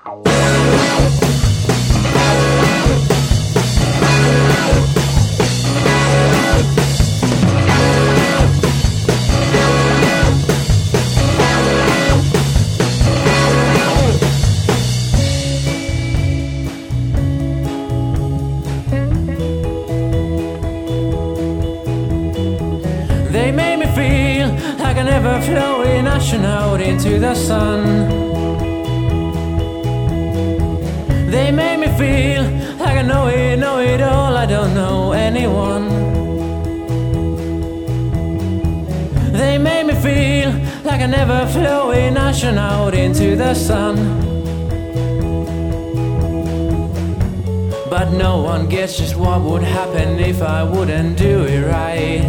They made me feel like an ever-flowing astronaut into the sun. They made me feel like I know it all, I don't know anyone. They made me feel like an ever-flowing astronaut into the sun. But no one gets just what would happen if I wouldn't do it right.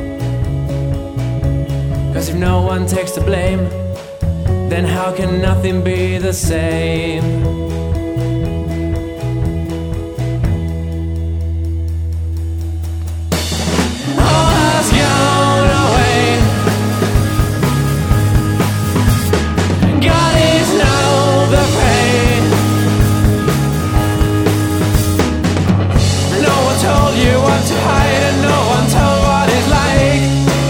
'Cause if no one takes the blame, then how can nothing be the same? All has gone away. God is now the pain. No one told you what to hide, and no one told what it's like.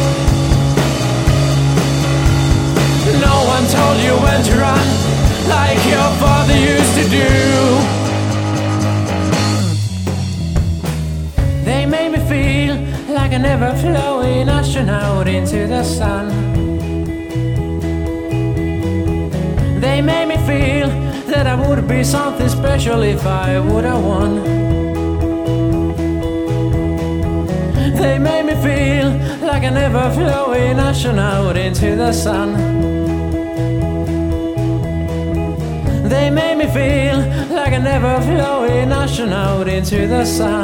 No one told you when to run, like your father used to do. They made me feel like an ever-flowing astronaut into the sun. They made me feel that I would be something special if I would have won. They made me feel like an ever-flowing astronaut into the sun. They made me feel like an ever-flowing astronaut into the sun.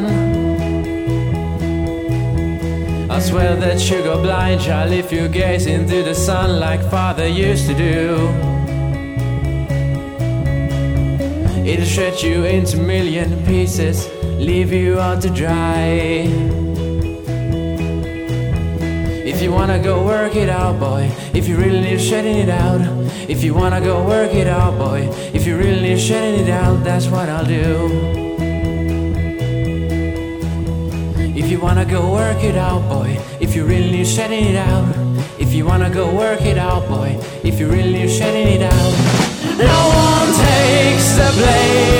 I swear that you go blind, child, if you gaze into the sun like father used to do. It'll shred you into million pieces, leave you out to dry. If you wanna go work it out, boy, if you really need shedding it out. If you wanna go work it out, boy, if you really need shedding it out, that's what I'll do. If you wanna go work it out, boy, if you really need shedding it out. If you wanna go work it out, boy, if you really need shedding it out. No one takes the blame.